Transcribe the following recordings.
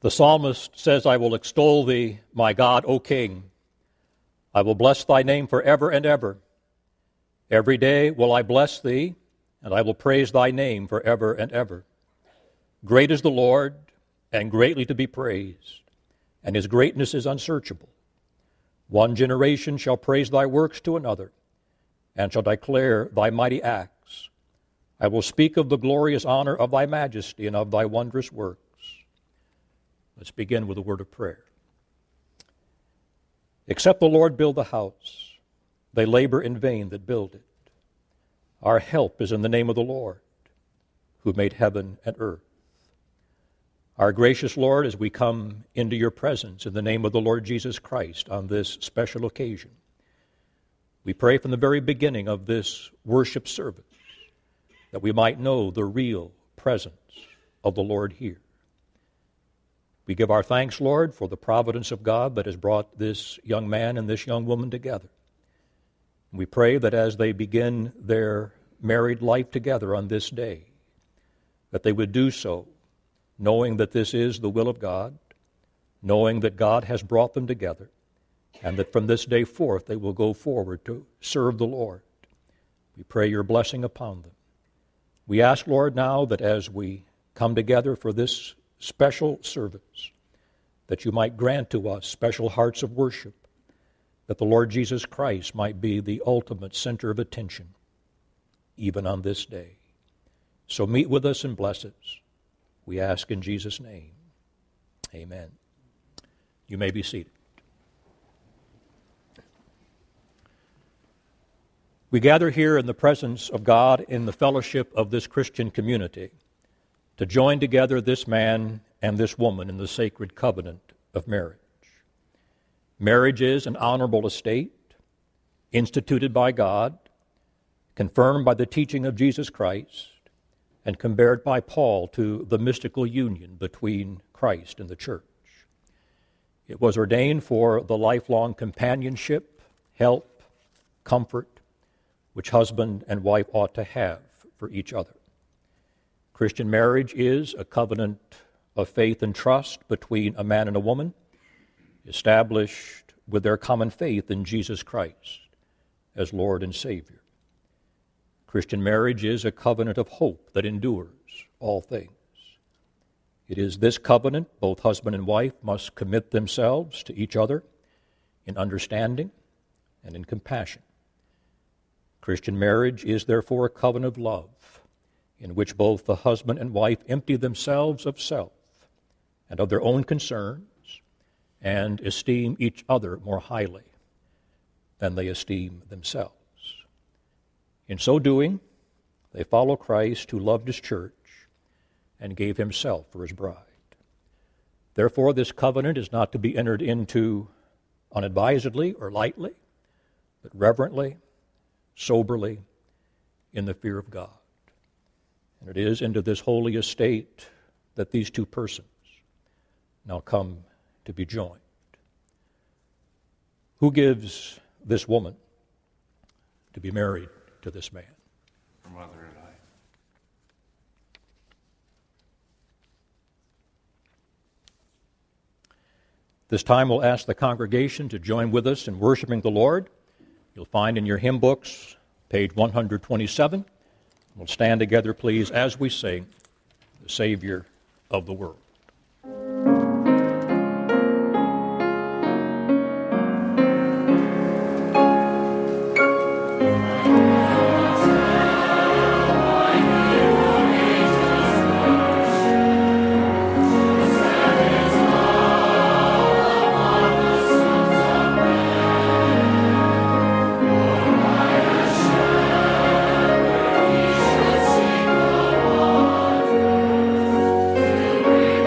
The psalmist says, I will extol thee, my God, O King. I will bless thy name forever and ever. Every day will I bless thee, and I will praise thy name forever and ever. Great is the Lord, and greatly to be praised, and his greatness is unsearchable. One generation shall praise thy works to another, and shall declare thy mighty acts. I will speak of the glorious honor of thy majesty and of thy wondrous works. Let's begin with a word of prayer. Except the Lord build the house, they labor in vain that build it. Our help is in the name of the Lord, who made heaven and earth. Our gracious Lord, as we come into your presence in the name of the Lord Jesus Christ on this special occasion, we pray from the very beginning of this worship service that we might know the real presence of the Lord here. We give our thanks, Lord, for the providence of God that has brought this young man and this young woman together. We pray that as they begin their married life together on this day, that they would do so knowing that this is the will of God, knowing that God has brought them together, and that from this day forth they will go forward to serve the Lord. We pray your blessing upon them. We ask, Lord, now that as we come together for this special service, that you might grant to us special hearts of worship, that the Lord Jesus Christ might be the ultimate center of attention, even on this day. So meet with us and bless us. We ask in Jesus' name. Amen. You may be seated. We gather here in the presence of God in the fellowship of this Christian community to join together this man and this woman in the sacred covenant of marriage. Marriage is an honorable estate, instituted by God, confirmed by the teaching of Jesus Christ, and compared by Paul to the mystical union between Christ and the church. It was ordained for the lifelong companionship, help, comfort, which husband and wife ought to have for each other. Christian marriage is a covenant of faith and trust between a man and a woman, established with their common faith in Jesus Christ as Lord and Savior. Christian marriage is a covenant of hope that endures all things. It is this covenant both husband and wife must commit themselves to each other in understanding and in compassion. Christian marriage is therefore a covenant of love, in which both the husband and wife empty themselves of self and of their own concerns and esteem each other more highly than they esteem themselves. In so doing, they follow Christ, who loved his church and gave himself for his bride. Therefore, this covenant is not to be entered into unadvisedly or lightly, but reverently, soberly, in the fear of God. And it is into this holy estate that these two persons now come to be joined. Who gives this woman to be married to this man? Her mother and I. This time we'll ask the congregation to join with us in worshiping the Lord. You'll find in your hymn books, page 127. We'll stand together, please, as we sing, "The Savior of the World." Thank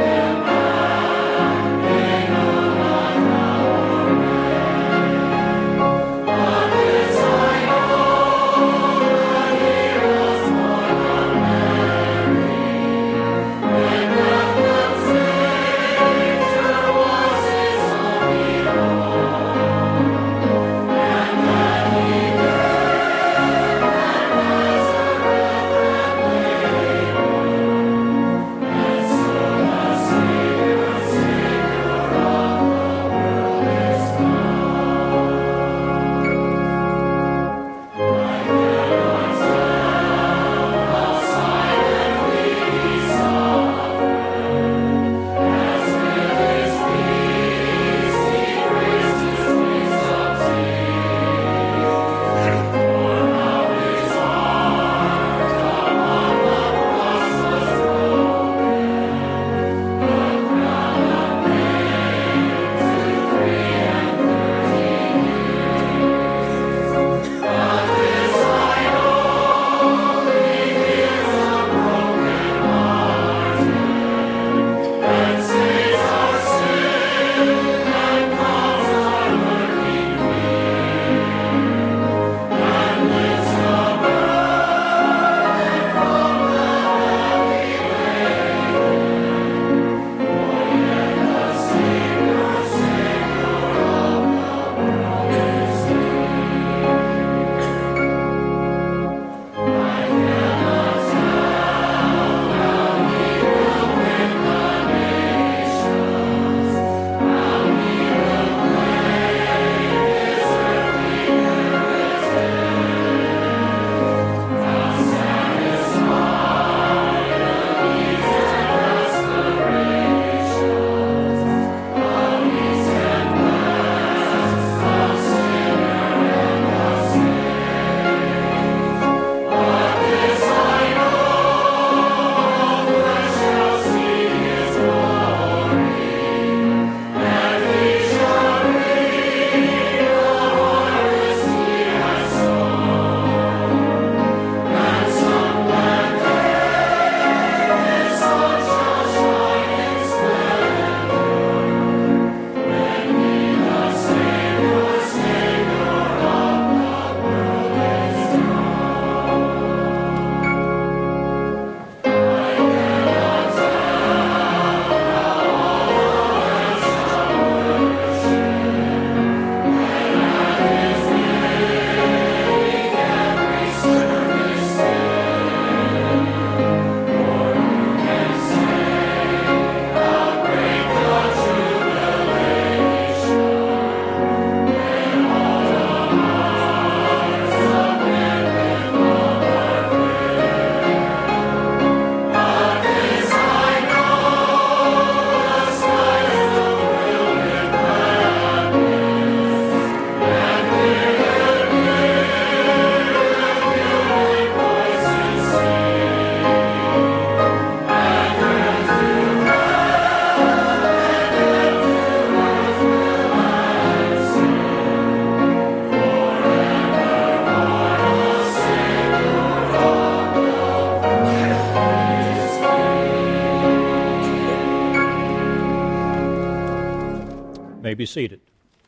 may be seated.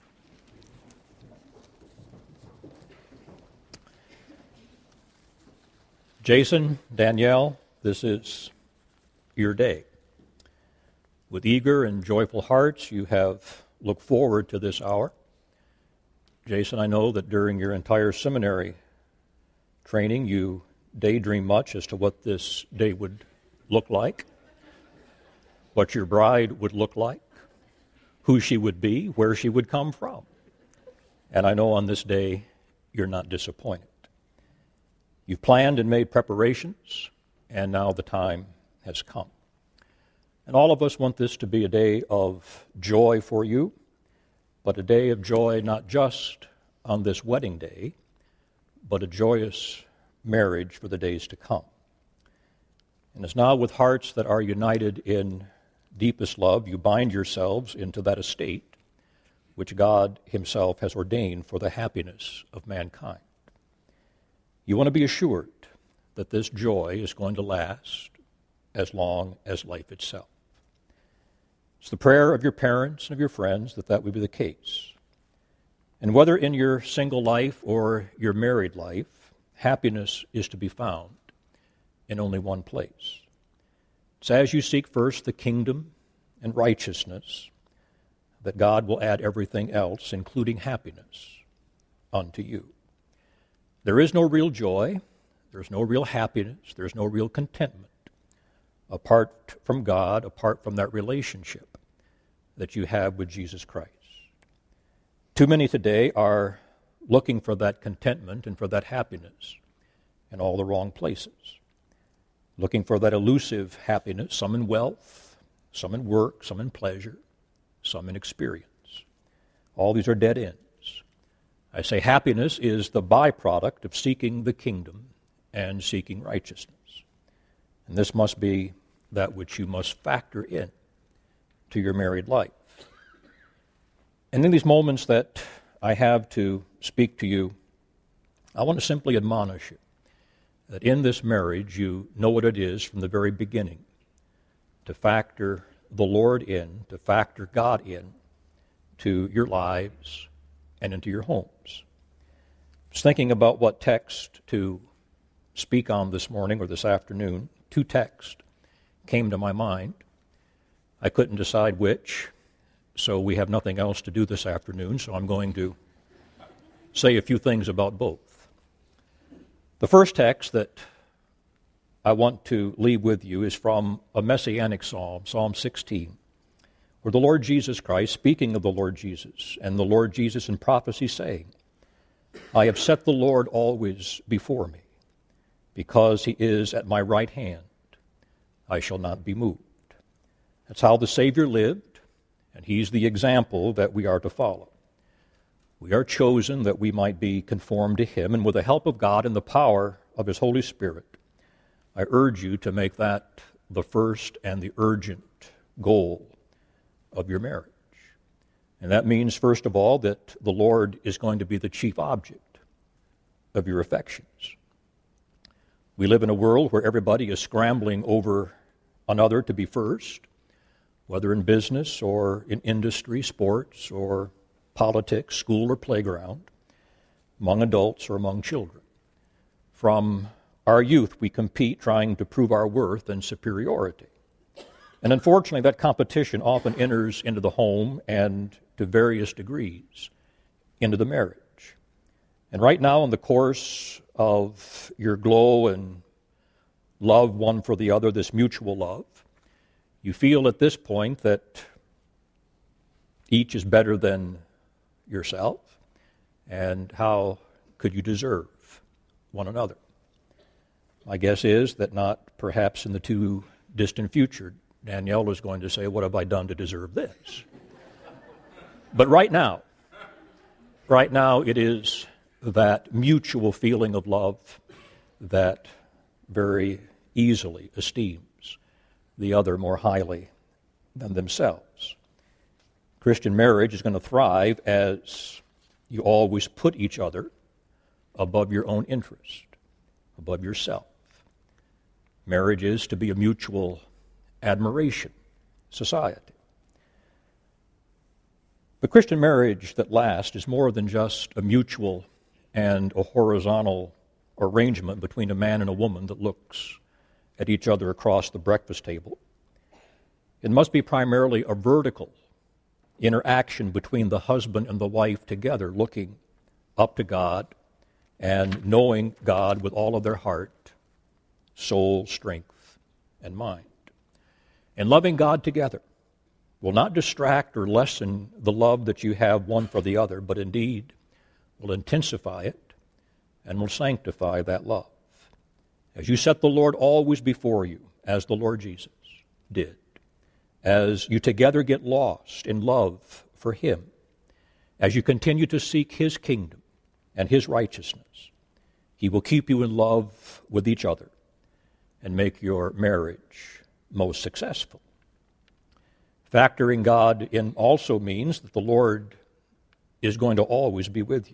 Jason, Danielle, this is your day. With eager and joyful hearts, you have looked forward to this hour. Jason, I know that during your entire seminary training, you daydream much as to what this day would look like, what your bride would look like, who she would be, where she would come from. And I know on this day, you're not disappointed. You've planned and made preparations, and now the time has come. And all of us want this to be a day of joy for you, but a day of joy not just on this wedding day, but a joyous marriage for the days to come. And it's now with hearts that are united in deepest love, you bind yourselves into that estate which God Himself has ordained for the happiness of mankind. You want to be assured that this joy is going to last as long as life itself. It's the prayer of your parents and of your friends that that would be the case. And whether in your single life or your married life, happiness is to be found in only one place. It's as you seek first the kingdom and righteousness that God will add everything else, including happiness, unto you. There is no real joy, there's no real happiness, there's no real contentment apart from God, apart from that relationship that you have with Jesus Christ. Too many today are looking for that contentment and for that happiness in all the wrong places. Looking for that elusive happiness, some in wealth, some in work, some in pleasure, some in experience. All these are dead ends. I say happiness is the byproduct of seeking the kingdom and seeking righteousness. And this must be that which you must factor in to your married life. And in these moments that I have to speak to you, I want to simply admonish you that in this marriage you know what it is from the very beginning to factor the Lord in, to factor God in to your lives and into your homes. I was thinking about what text to speak on this morning or this afternoon. Two texts came to my mind. I couldn't decide which, so we have nothing else to do this afternoon, so I'm going to say a few things about both. The first text that I want to leave with you is from a messianic psalm, Psalm 16, where the Lord Jesus Christ, speaking of the Lord Jesus, and the Lord Jesus in prophecy saying, I have set the Lord always before me. Because He is at my right hand, I shall not be moved. That's how the Savior lived, and He's the example that we are to follow. We are chosen that we might be conformed to Him, and with the help of God and the power of His Holy Spirit, I urge you to make that the first and the urgent goal of your marriage. And that means, first of all, that the Lord is going to be the chief object of your affections. We live in a world where everybody is scrambling over another to be first, whether in business or in industry, sports or politics, school or playground, among adults or among children. From our youth, we compete trying to prove our worth and superiority. And unfortunately, that competition often enters into the home and, to various degrees, into the marriage. And right now, in the course of your glow and love one for the other, this mutual love, you feel at this point that each is better than yourself, and how could you deserve one another? My guess is that not perhaps in the too distant future, Danielle is going to say, what have I done to deserve this? But right now it is that mutual feeling of love that very easily esteems the other more highly than themselves. Christian marriage is going to thrive as you always put each other above your own interest, above yourself. Marriage is to be a mutual admiration society. The Christian marriage that lasts is more than just a mutual and a horizontal arrangement between a man and a woman that looks at each other across the breakfast table. It must be primarily a vertical interaction between the husband and the wife together, looking up to God and knowing God with all of their heart, soul, strength, and mind. And loving God together will not distract or lessen the love that you have one for the other, but indeed will intensify it and will sanctify that love. As you set the Lord always before you, as the Lord Jesus did, as you together get lost in love for Him, as you continue to seek His kingdom and His righteousness, He will keep you in love with each other and make your marriage most successful. Factoring God in also means that the Lord is going to always be with you.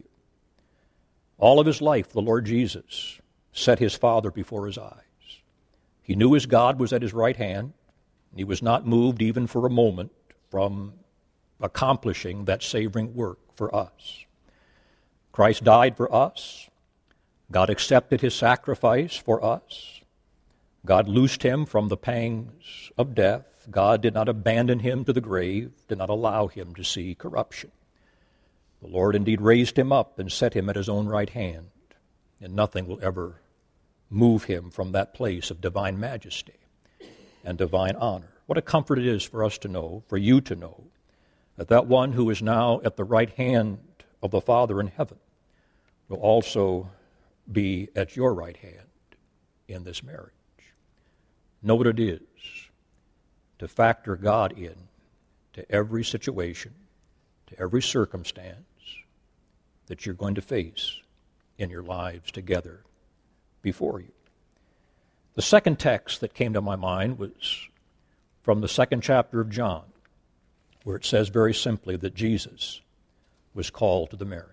All of His life, the Lord Jesus set His Father before His eyes. He knew His God was at His right hand. He was not moved even for a moment from accomplishing that savoring work for us. Christ died for us. God accepted His sacrifice for us. God loosed Him from the pangs of death. God did not abandon Him to the grave, did not allow Him to see corruption. The Lord indeed raised Him up and set Him at His own right hand, and nothing will ever move Him from that place of divine majesty and divine honor. What a comfort it is for us to know, for you to know, that that one who is now at the right hand of the Father in heaven will also be at your right hand in this marriage. Know what it is to factor God in to every situation, to every circumstance that you're going to face in your lives together before you. The second text that came to my mind was from the 2nd chapter of John, where it says very simply that Jesus was called to the marriage.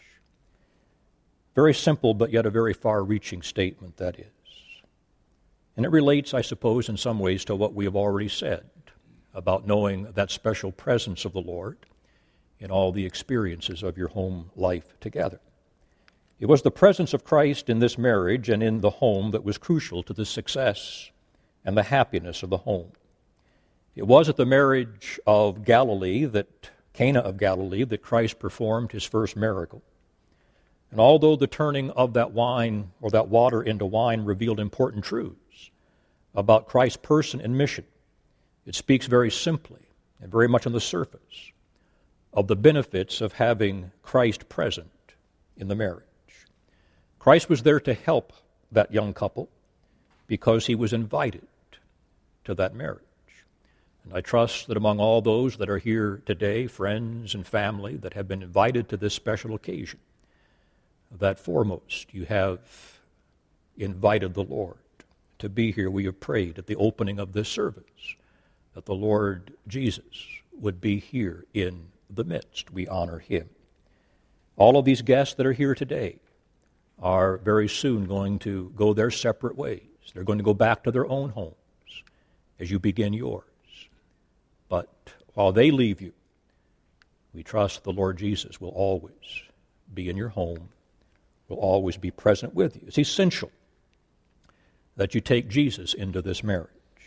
Very simple, but yet a very far-reaching statement that is. And it relates, I suppose, in some ways to what we have already said about knowing that special presence of the Lord in all the experiences of your home life together. It was the presence of Christ in this marriage and in the home that was crucial to the success and the happiness of the home. It was at the marriage of Galilee, Cana of Galilee, that Christ performed His first miracle. And although the turning of that wine or that water into wine revealed important truths about Christ's person and mission, it speaks very simply and very much on the surface of the benefits of having Christ present in the marriage. Christ was there to help that young couple because He was invited to that marriage. And I trust that among all those that are here today, friends and family that have been invited to this special occasion, that foremost you have invited the Lord to be here. We have prayed at the opening of this service that the Lord Jesus would be here in the midst. We honor Him. All of these guests that are here today are very soon going to go their separate ways. They're going to go back to their own homes as you begin yours. But while they leave you, we trust the Lord Jesus will always be in your home, will always be present with you. It's essential that you take Jesus into this marriage.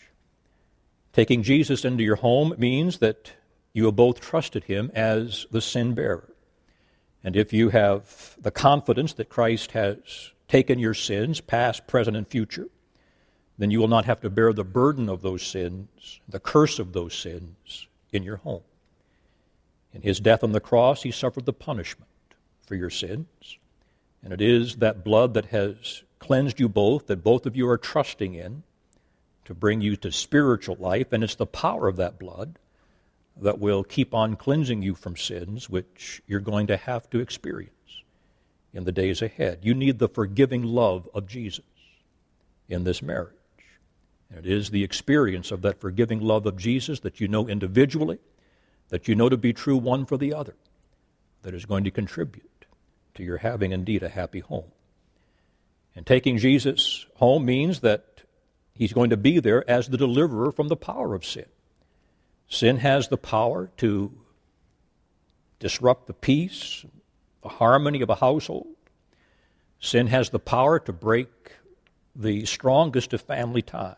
Taking Jesus into your home means that you have both trusted Him as the sin bearer. And if you have the confidence that Christ has taken your sins, past, present, and future, then you will not have to bear the burden of those sins, the curse of those sins in your home. In His death on the cross, He suffered the punishment for your sins. And it is that blood that has cleansed you both, that both of you are trusting in, to bring you to spiritual life. And it's the power of that blood that will keep on cleansing you from sins, which you're going to have to experience in the days ahead. You need the forgiving love of Jesus in this marriage. And it is the experience of that forgiving love of Jesus that you know individually, that you know to be true one for the other, that is going to contribute to your having indeed a happy home. And taking Jesus home means that He's going to be there as the deliverer from the power of sin. Sin has the power to disrupt the peace, the harmony of a household. Sin has the power to break the strongest of family ties.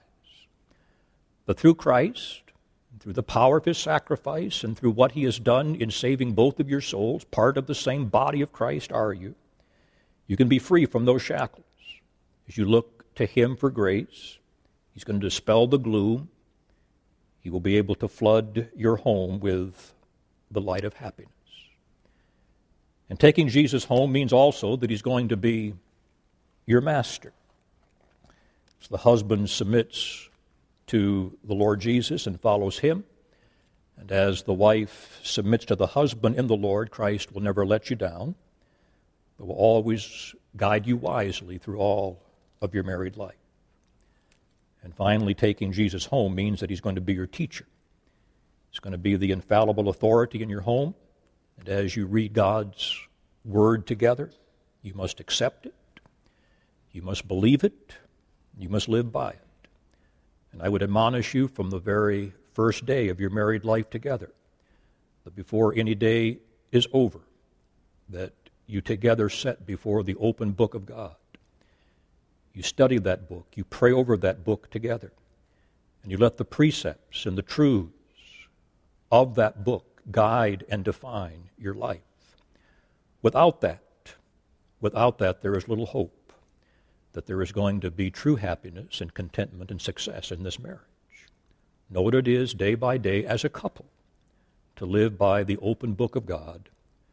But through Christ, through the power of his sacrifice, and through what he has done in saving both of your souls, part of the same body of Christ are you, you can be free from those shackles. As you look to him for grace, he's going to dispel the gloom. He will be able to flood your home with the light of happiness. And taking Jesus home means also that he's going to be your master. So the husband submits to the Lord Jesus and follows him. And as the wife submits to the husband in the Lord, Christ will never let you down, but will always guide you wisely through all of your married life. And finally, taking Jesus home means that he's going to be your teacher. He's going to be the infallible authority in your home. And as you read God's word together, you must accept it, you must believe it, you must live by it. And I would admonish you from the very first day of your married life together, that before any day is over, that you together sit before the open book of God. You study that book, you pray over that book together, and you let the precepts and the truths of that book guide and define your life. Without that, there is little hope that there is going to be true happiness and contentment and success in this marriage. Know what it is day by day as a couple to live by the open book of God.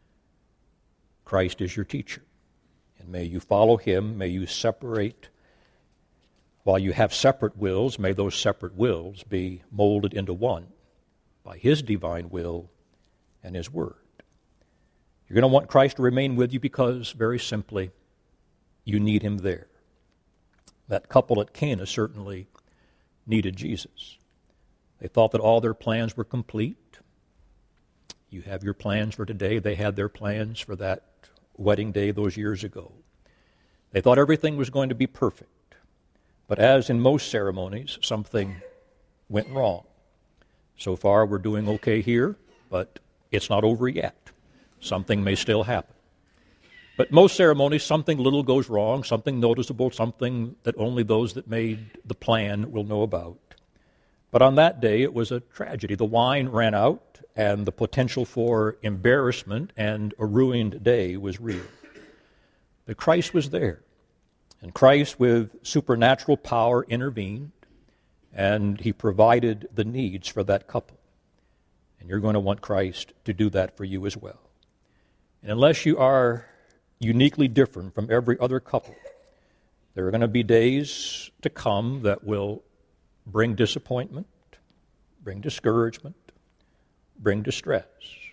Christ is your teacher. And may you follow him, may you separate. While you have separate wills, may those separate wills be molded into one by his divine will and his word. You're going to want Christ to remain with you because, very simply, you need him there. That couple at Cana certainly needed Jesus. They thought that all their plans were complete. You have your plans for today. They had their plans for that wedding day those years ago. They thought everything was going to be perfect. But as in most ceremonies, something went wrong. So far, we're doing okay here, but it's not over yet. Something may still happen. But most ceremonies, something little goes wrong, something noticeable, something that only those that made the plan will know about. But on that day, it was a tragedy. The wine ran out, and the potential for embarrassment and a ruined day was real. But Christ was there, and Christ, with supernatural power, intervened, and he provided the needs for that couple. And you're going to want Christ to do that for you as well. And unless you are uniquely different from every other couple, there are going to be days to come that will bring disappointment, bring discouragement, bring distress.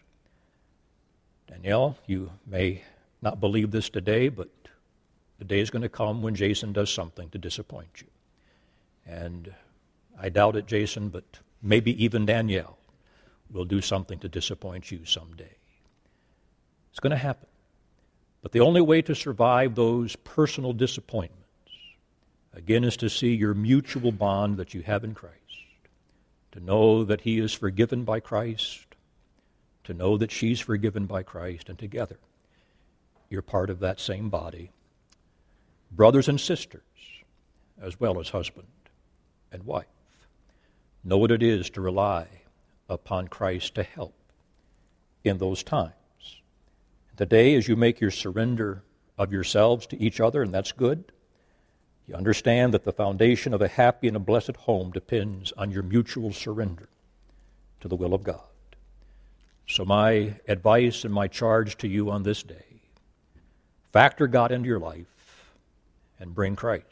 Danielle, you may not believe this today, but the day is going to come when Jason does something to disappoint you. And I doubt it, Jason, but maybe even Danielle will do something to disappoint you someday. It's going to happen. But the only way to survive those personal disappointments, again, is to see your mutual bond that you have in Christ, to know that he is forgiven by Christ, to know that she's forgiven by Christ, and together you're part of that same body, brothers and sisters, as well as husband and wife. Know what it is to rely upon Christ to help in those times. Today, as you make your surrender of yourselves to each other, and that's good, you understand that the foundation of a happy and a blessed home depends on your mutual surrender to the will of God. So my advice and my charge to you on this day, factor God into your life and bring Christ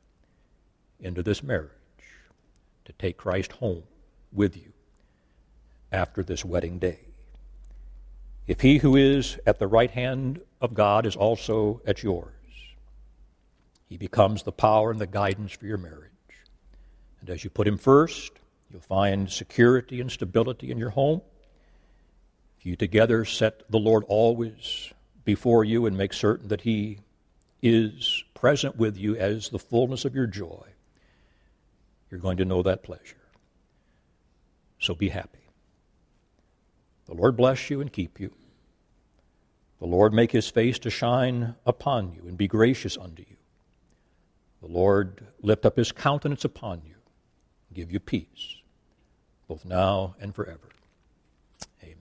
into this marriage to take Christ home with you after this wedding day. If he who is at the right hand of God is also at yours, he becomes the power and the guidance for your marriage. And as you put him first, you'll find security and stability in your home. If you together set the Lord always before you and make certain that he is present with you as the fullness of your joy, you're going to know that pleasure. So be happy. The Lord bless you and keep you. The Lord make his face to shine upon you and be gracious unto you. The Lord lift up his countenance upon you and give you peace, both now and forever. Amen.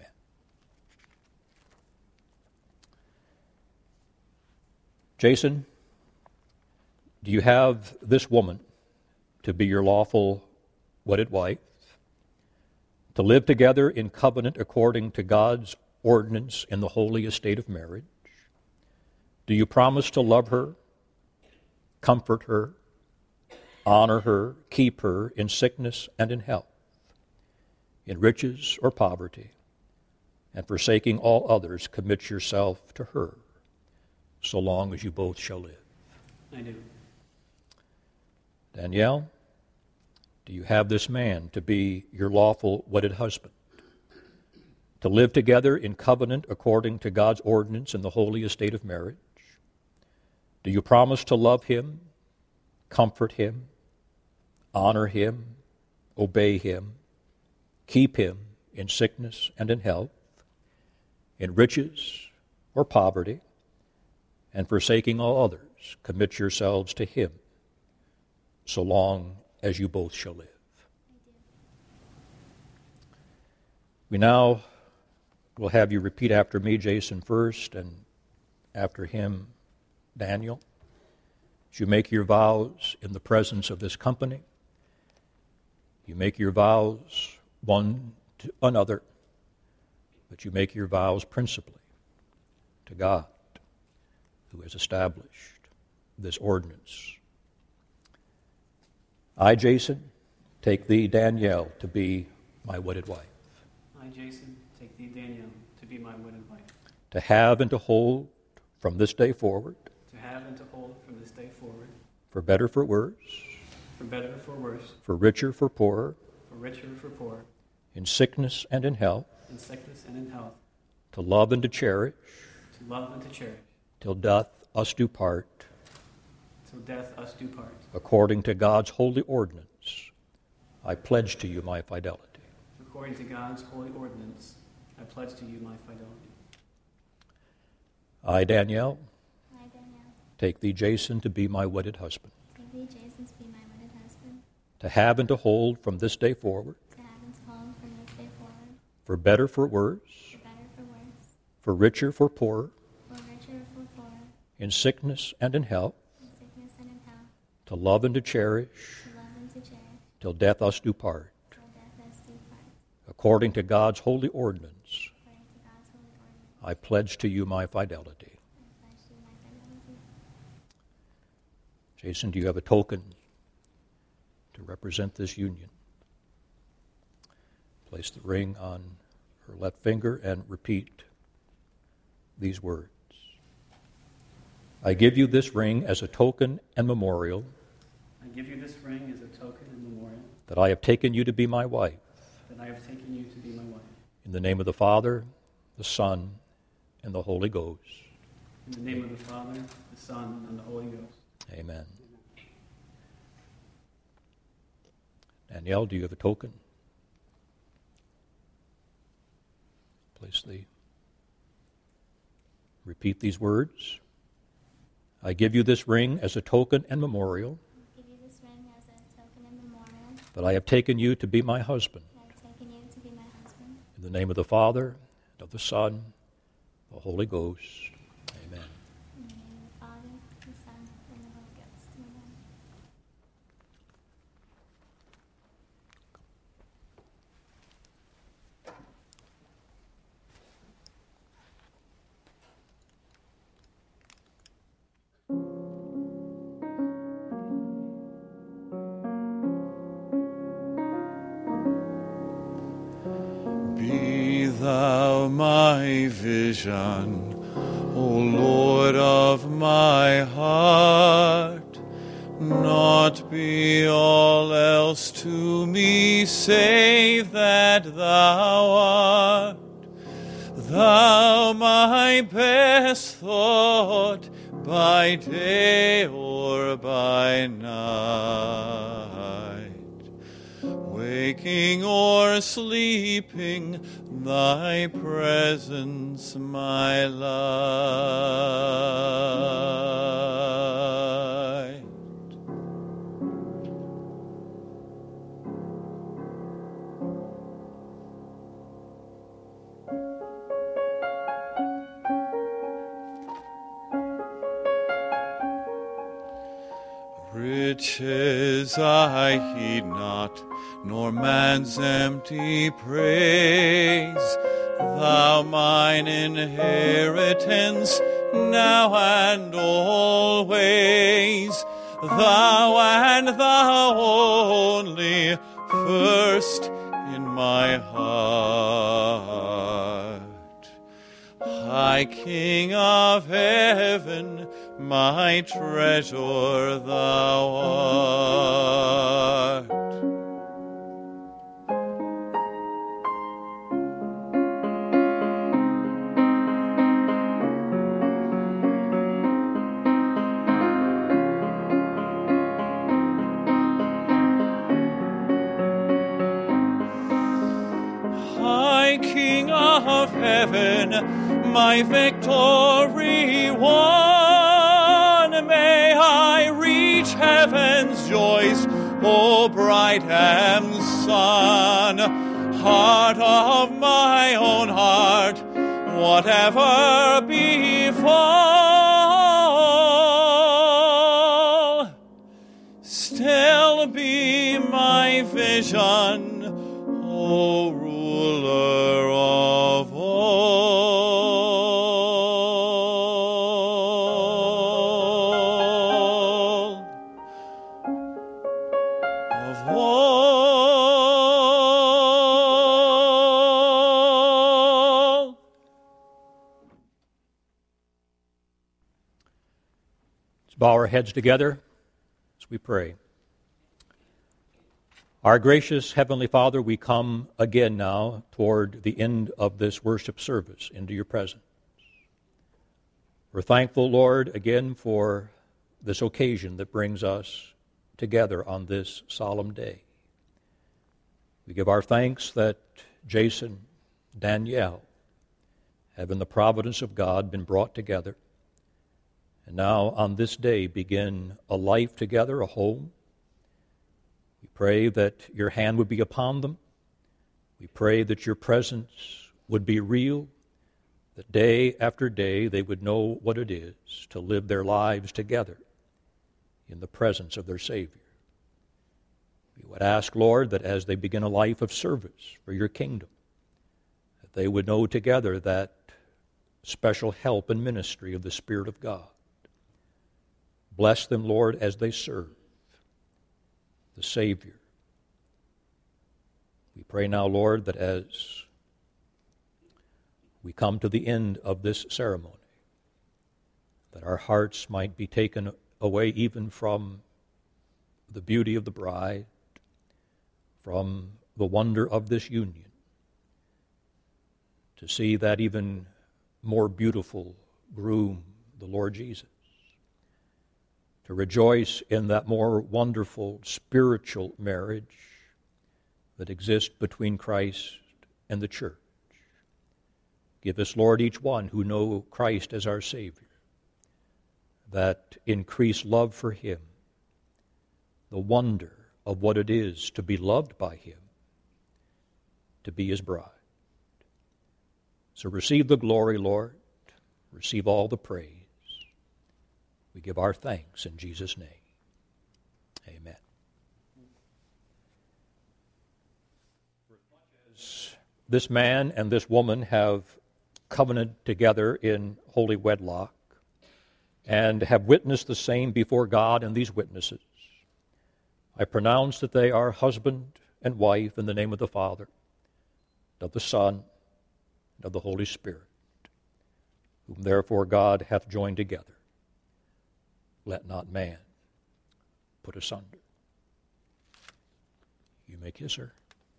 Jason, do you have this woman to be your lawful wedded wife, to live together in covenant according to God's ordinance in the holy estate of marriage? Do you promise to love her, comfort her, honor her, keep her in sickness and in health, in riches or poverty, and forsaking all others, commit yourself to her, so long as you both shall live? I do. Danielle, do you have this man to be your lawful wedded husband, to live together in covenant according to God's ordinance in the holy estate of marriage? Do you promise to love him, comfort him, honor him, obey him, keep him in sickness and in health, in riches or poverty, and forsaking all others, commit yourselves to him, so long as you both shall live? We now will have you repeat after me, Jason first, and after him, Daniel. As you make your vows in the presence of this company, you make your vows one to another, but you make your vows principally to God, who has established this ordinance. I, Jason, take thee, Danielle, to be my wedded wife. I, Jason, take thee, Danielle, to be my wedded wife. To have and to hold from this day forward. To have and to hold from this day forward. For better, for worse. For better, for worse. For richer, for poorer. For richer, for poorer. In sickness and in health. In sickness and in health. To love and to cherish. To love and to cherish. Till death us do part. Till death us do part. According to God's holy ordinance, I pledge to you my fidelity. According to God's holy ordinance, I pledge to you my fidelity. I, Danielle, Danielle, take thee, Jason, to be my wedded husband. take thee, Jason, to be my wedded husband. To have and to hold from this day forward. To have and to hold from this day forward. For better, for worse. For better, for worse. For richer, for poorer. For richer, for poorer. In sickness and in health. In sickness and in health. To love and to cherish. To love and to cherish. Till death us do part. Till death us do part. According to God's holy ordinance, According to God's holy ordinance, I pledge to you my fidelity. I pledge to you my fidelity. Jason, do you have a token to represent this union? Place the ring on her left finger and repeat these words. I give you this ring as a token and memorial I give you this ring as a token and memorial that I have taken you to be my wife. that I have taken you to be my wife. In the name of the Father, the Son, and the Holy Ghost. In the name of the Father, the Son, and the Holy Ghost. Amen. Danielle, do you have a token? Repeat these words. I give you this ring as a token and memorial I give you this ring as a token and memorial that I have taken you to be my husband. that I have taken you to be my husband. In the name of the Father, and of the Son, the Holy Ghost. Amen. In the name of the Father, the Son, and the Holy Ghost. Amen. Be thou my vision, O Lord of my heart, not be all else to me save that thou art. Thou my best thought by day or by night. waking or sleeping, thy presence my light. Riches I heed not, nor man's empty praise. Thou mine inheritance, now and always. Thou and thou only, first in my heart. High King of heaven, my treasure thou art. High King of heaven, my victory won, may I reach heaven's joys, O bright am sun. Heart of my own heart, whatever befall, still be my vision, O ruler of all. Of all. Let's bow our heads together as we pray. Our gracious Heavenly Father, we come again now toward the end of this worship service into your presence. We're thankful, Lord, again for this occasion that brings us together on this solemn day. We give our thanks that Jason, Danielle, have in the providence of God been brought together, and now on this day begin a life together, a home. We pray that your hand would be upon them. We pray that your presence would be real, that day after day they would know what it is to live their lives together in the presence of their Savior. We would ask, Lord, that as they begin a life of service for your kingdom, that they would know together that special help and ministry of the Spirit of God. Bless them, Lord, as they serve the Savior. We pray now, Lord, that as we come to the end of this ceremony, that our hearts might be taken away even from the beauty of the bride, from the wonder of this union, to see that even more beautiful groom, the Lord Jesus, to rejoice in that more wonderful spiritual marriage that exists between Christ and the church. Give us, Lord, each one who know Christ as our Savior, that increased love for him, the wonder of what it is to be loved by him, to be his bride. So receive the glory, Lord. Receive all the praise. We give our thanks in Jesus' name. Amen. As this man and this woman have covenanted together in holy wedlock and have witnessed the same before God and these witnesses, I pronounce that they are husband and wife in the name of the Father, of the Son, and of the Holy Spirit, whom therefore God hath joined together. Let not man put asunder. You may kiss her.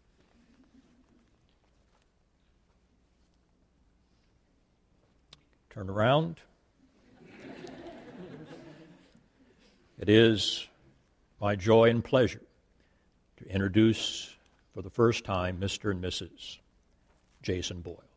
Turn around. It is my joy and pleasure to introduce for the first time Mr. and Mrs. Jason Boyle.